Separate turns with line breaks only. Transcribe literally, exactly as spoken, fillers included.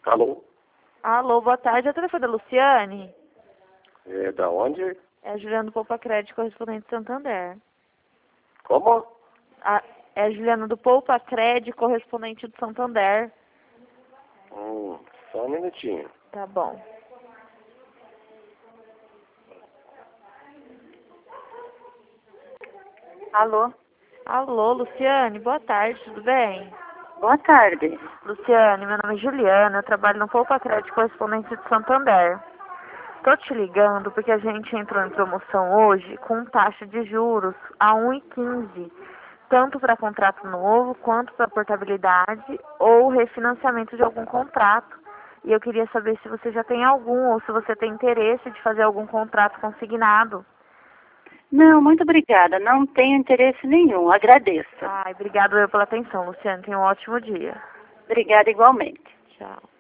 Alô?
Alô, boa tarde. É o telefone da Luciane?
É da onde?
É a Juliana do Poupa Crédito, correspondente de Santander.
Como?
A, é a Juliana do Poupa Crédito, correspondente de Santander.
Hum, só um minutinho.
Tá bom.
Alô?
Alô, Luciane, boa tarde, tudo bem?
Boa tarde.
Luciane, meu nome é Juliana, eu trabalho no Poupa Crédito, correspondente de Santander. Tô te ligando porque a gente entrou em promoção hoje com taxa de juros a um vírgula quinze, tanto para contrato novo quanto para portabilidade ou refinanciamento de algum contrato. E eu queria saber se você já tem algum ou se você tem interesse de fazer algum contrato consignado.
Não, muito obrigada. Não tenho interesse nenhum. Agradeço.
Ai, obrigado eu pela atenção, Luciane. Tenha um ótimo dia.
Obrigada igualmente.
Tchau.